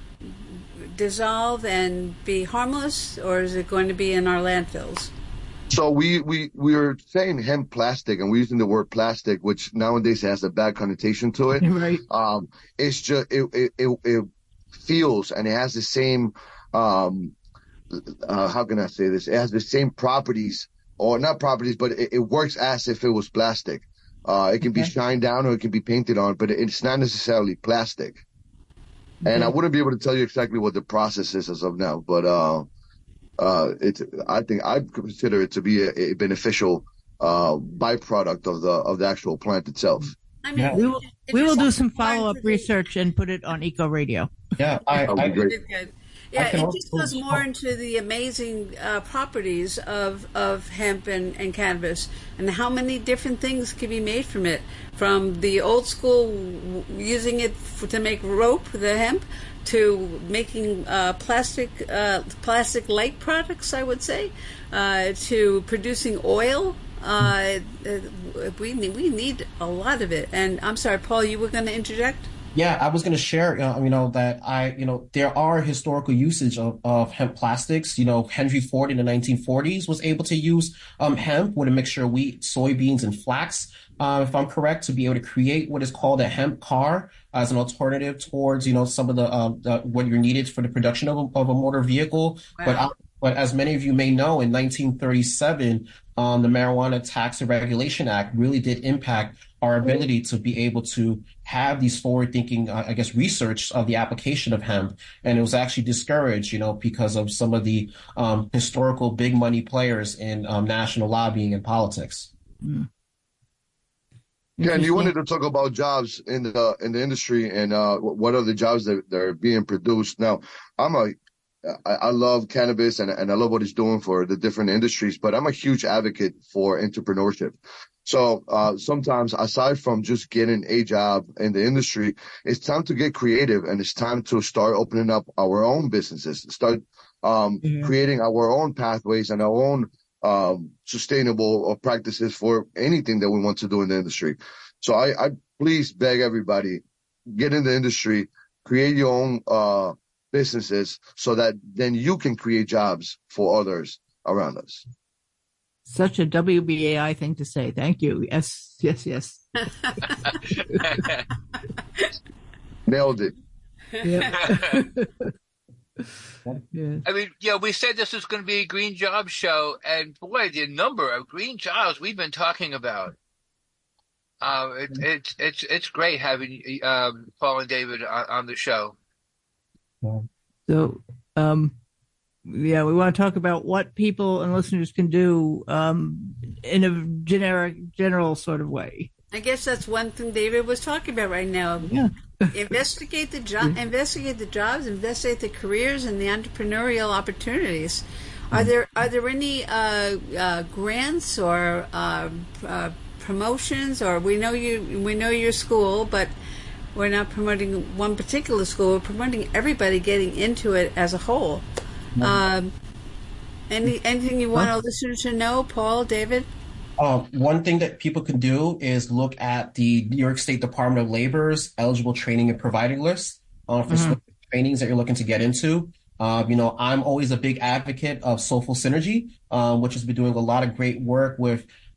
dissolve and be harmless, or is it going to be in our landfills? So we we we are saying hemp plastic, and we're using the word plastic, which nowadays has a bad connotation to it. Right. Um, it's just it, it it it feels and it has the same um uh, how can I say this? It has the same properties, or not properties, but it, it works as if it was plastic. Uh, it can be Okay. shined down or it can be painted on, but it's not necessarily plastic. And I Okay. wouldn't be able to tell you exactly what the process is as of now, but uh, uh, it's I think I consider it to be a, a beneficial uh, byproduct of the of the actual plant itself. I mean, Yeah. We will, it we will just do some goes follow up into the- research and put it on Eco Radio. Yeah, I, That would I, be great. Good, good. Yeah, can it also- just goes more into the amazing uh, properties of, of hemp and, and cannabis, and how many different things can be made from it. From the old school w- using it for, to make rope, the hemp, to making uh, plastic uh, plastic like products, I would say, uh, to producing oil. Uh, uh, we need, we need a lot of it. And I'm sorry, Paul, you were going to interject? Yeah, I was going to share, uh, you know, that I, you know, there are historical usage of, of hemp plastics. You know, Henry Ford in the nineteen forties was able to use um, hemp with a mixture of wheat, soybeans, and flax, uh, if I'm correct, to be able to create what is called a hemp car as an alternative towards, you know, some of the, uh, the what you're needed for the production of a, of a motor vehicle. Wow. But, uh, but as many of you may know, in nineteen thirty-seven, um, the Marijuana Tax and Regulation Act really did impact our ability to be able to have these forward-thinking, uh, I guess, research of the application of hemp. And it was actually discouraged, you know, because of some of the um, historical big money players in um, national lobbying and politics. Yeah, and you Interesting. wanted to talk about jobs in the in the industry and uh, what are the jobs that, that are being produced. Now, I'm a I, I love cannabis and and I love what it's doing for the different industries, but I'm a huge advocate for entrepreneurship. So uh, sometimes, aside from just getting a job in the industry, it's time to get creative and it's time to start opening up our own businesses, start um, Yeah. creating our own pathways and our own um, sustainable uh, practices for anything that we want to do in the industry. So I, I please beg everybody, get in the industry, create your own uh, businesses so that then you can create jobs for others around us. Such a W B A I thing to say. Thank you. Yes, yes, yes. Nailed it. Yeah. Yeah. I mean, yeah, we said this was going to be a green job show, and boy, the number of green jobs we've been talking about. Uh, it, it's it's it's great having um, Paul and David on, on the show. So, um, yeah, we want to talk about what people and listeners can do um, in a generic, general sort of way. I guess that's one thing David was talking about right now. Yeah. investigate the job, investigate the jobs, investigate the careers and the entrepreneurial opportunities. Are there are there any uh, uh, grants or uh, uh, promotions? Or we know you we know your school, but we're not promoting one particular school. We're promoting everybody getting into it as a whole. Um, any anything you want our listeners to know, Paul, David? Um, one thing that people can do is look at the New York State Department of Labor's eligible training and providing list uh, for Mhm. specific trainings that you're looking to get into. Uh, you know, I'm always a big advocate of Soulful Synergy, um, which has been doing a lot of great work with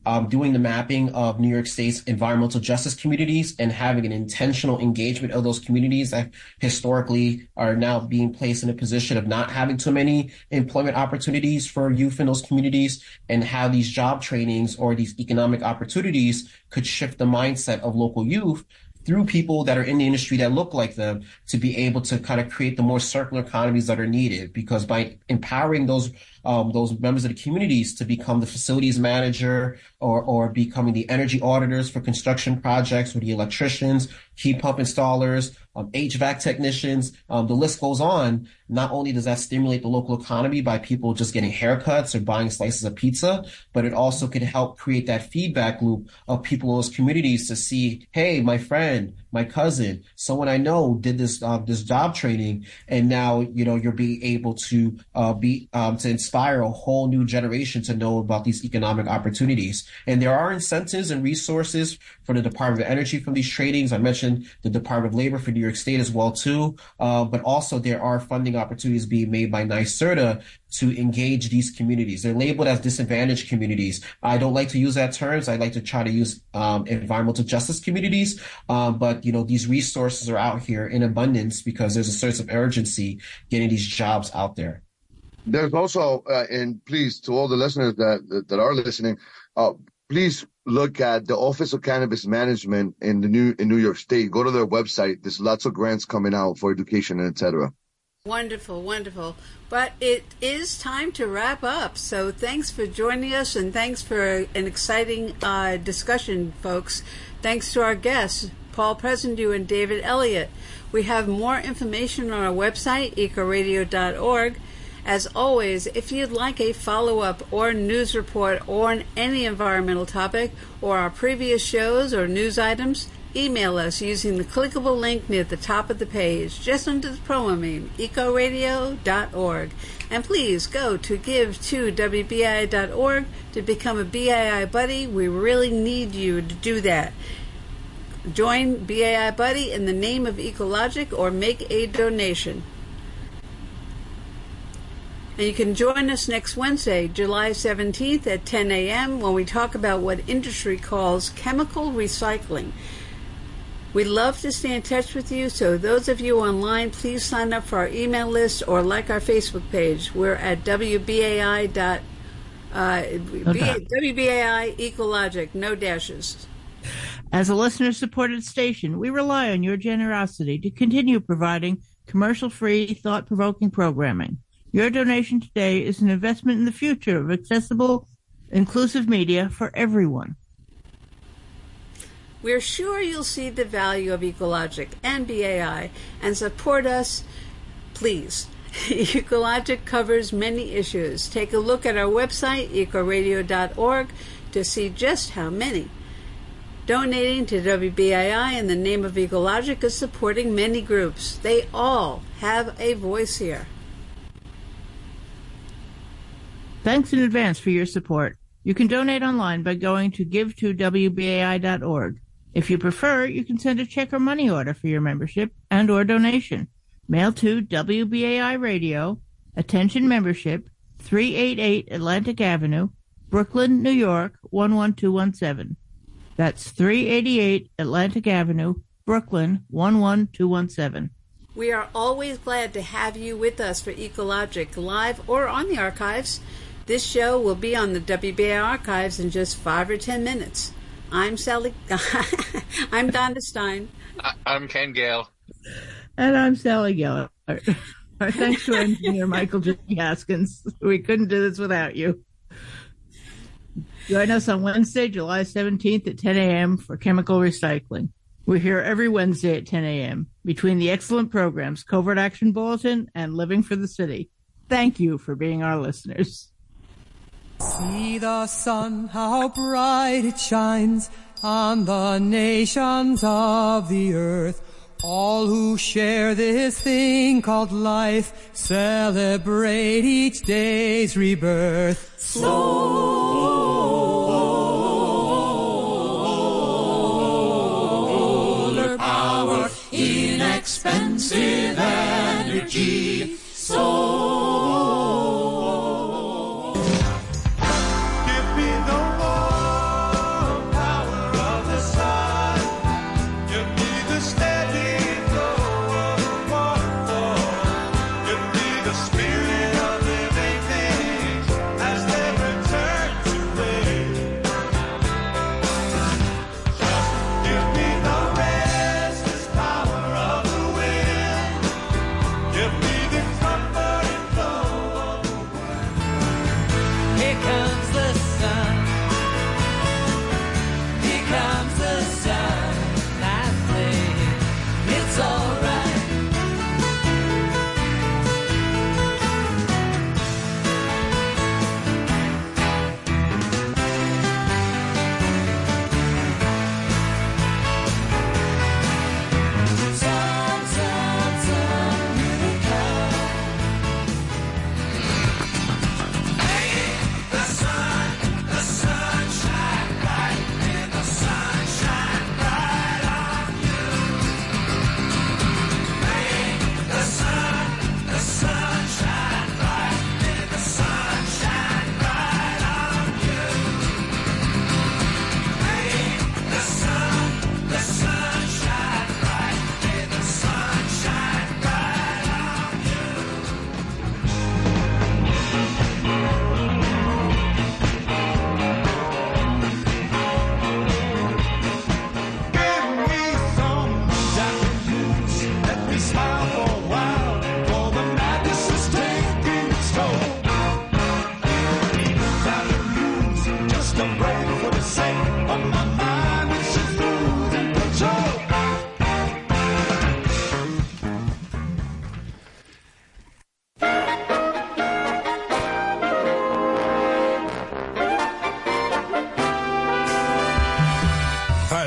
um, doing the mapping of New York State's environmental justice communities and having an intentional engagement of those communities that historically are now being placed in a position of not having too many employment opportunities for youth in those communities, and how these job trainings or these economic opportunities could shift the mindset of local youth through people that are in the industry that look like them to be able to kind of create the more circular economies that are needed. Because by empowering those um, those members of the communities to become the facilities manager or, or becoming the energy auditors for construction projects, or the electricians, heat pump installers, um, H V A C technicians, um, the list goes on. Not only does that stimulate the local economy by people just getting haircuts or buying slices of pizza, but it also could help create that feedback loop of people in those communities to see, hey, my friend, my cousin, someone I know did this uh, this job training, and now you know you're being able to uh, be um, to inspire a whole new generation to know about these economic opportunities. And there are incentives and resources for the Department of Energy from these trainings. I mentioned the Department of Labor for New York State as well too, uh, but also there are funding opportunities being made by NYSERDA to engage these communities. They're labeled as disadvantaged communities. I don't like to use that term. I like to try to use um, environmental justice communities. Um, but, you know, these resources are out here in abundance because there's a sense of urgency getting these jobs out there. There's also, uh, and please, to all the listeners that that, that are listening, uh, please look at the Office of Cannabis Management in the new in New York State. Go to their website. There's lots of grants coming out for education and et cetera. Wonderful, wonderful. But it is time to wrap up. So thanks for joining us, and thanks for an exciting uh, discussion, folks. Thanks to our guests, Paul Presendew and David Elliott. We have more information on our website, eco radio dot org. As always, if you'd like a follow-up or news report on any environmental topic or our previous shows or news items, email us using the clickable link near the top of the page, just under the promo name, eco radio dot org. And please go to give to W B I I dot org to become a B I I buddy. We really need you to do that. Join B I I Buddy in the name of Ecologic or make a donation. And you can join us next Wednesday, July seventeenth at ten a.m. when we talk about what industry calls chemical recycling. We'd love to stay in touch with you, so those of you online, please sign up for our email list or like our Facebook page. We're at W B A I dot, uh, W B A I Ecologic, no dashes. As a listener-supported station, we rely on your generosity to continue providing commercial-free, thought-provoking programming. Your donation today is an investment in the future of accessible, inclusive media for everyone. We're sure you'll see the value of Ecologic and B A I and support us, please. Ecologic covers many issues. Take a look at our website, eco radio dot org, to see just how many. Donating to W B I I in the name of Ecologic is supporting many groups. They all have a voice here. Thanks in advance for your support. You can donate online by going to give to W B A I dot org. If you prefer, you can send a check or money order for your membership and or donation. Mail to W B A I Radio, Attention Membership, three eighty-eight Atlantic Avenue, Brooklyn, New York, one one two one seven. That's three eighty-eight Atlantic Avenue, Brooklyn, one one two one seven. We are always glad to have you with us for Ecologic, live or on the archives. This show will be on the W B A I archives in just five or ten minutes. I'm Sally. I'm Donna Stein. I'm Ken Gale. And I'm Sally Geller. Our thanks to engineer Michael J. Haskins. We couldn't do this without you. Join us on Wednesday, July seventeenth at ten a.m. for chemical recycling. We're here every Wednesday at ten a.m. between the excellent programs Covert Action Bulletin and Living for the City. Thank you for being our listeners. See the sun, how bright it shines on the nations of the earth. All who share this thing called life celebrate each day's rebirth. Solar power, inexpensive energy. Solar. Give me the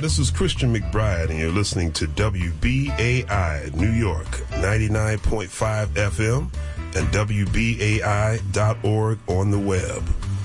this is Christian McBride, and you're listening to W B A I New York, ninety-nine point five F M, and W B A I dot org on the web.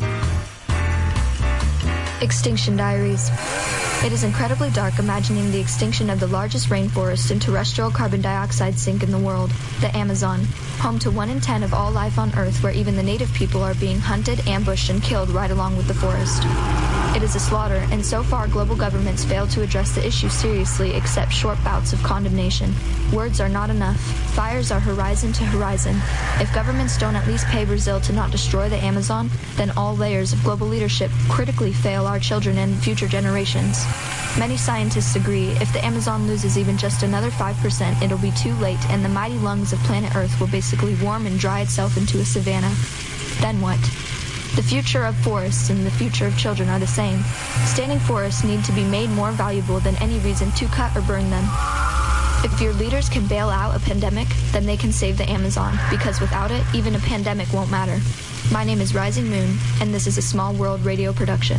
Extinction Diaries. It is incredibly dark imagining the extinction of the largest rainforest and terrestrial carbon dioxide sink in the world, the Amazon, home to one in ten of all life on Earth, where even the native people are being hunted, ambushed, and killed right along with the forest. It is a slaughter, and so far global governments fail to address the issue seriously except short bouts of condemnation. Words are not enough. Fires are horizon to horizon. If governments don't at least pay Brazil to not destroy the Amazon, then all layers of global leadership critically fail our children and future generations. Many scientists agree if the Amazon loses even just another five percent, it'll be too late, and the mighty lungs of planet Earth will basically warm and dry itself into a savanna. Then what? The future of forests and the future of children are the same. Standing forests need to be made more valuable than any reason to cut or burn them. If your leaders can bail out a pandemic, then they can save the Amazon, because without it, even a pandemic won't matter. My name is Rising Moon, and this is a Small World radio production.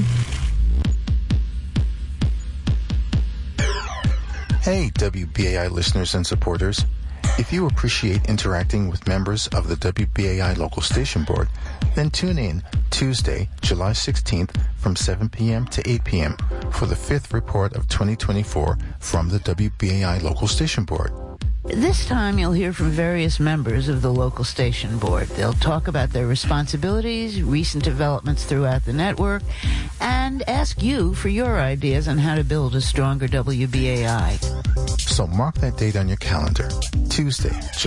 Hey, W B A I listeners and supporters. If you appreciate interacting with members of the W B A I local station board, then tune in Tuesday, July sixteenth from seven p.m. to eight p.m. for the fifth report of twenty twenty-four from the W B A I local station board. This time you'll hear from various members of the local station board. They'll talk about their responsibilities, recent developments throughout the network, and ask you for your ideas on how to build a stronger W B A I. So mark that date on your calendar, Tuesday,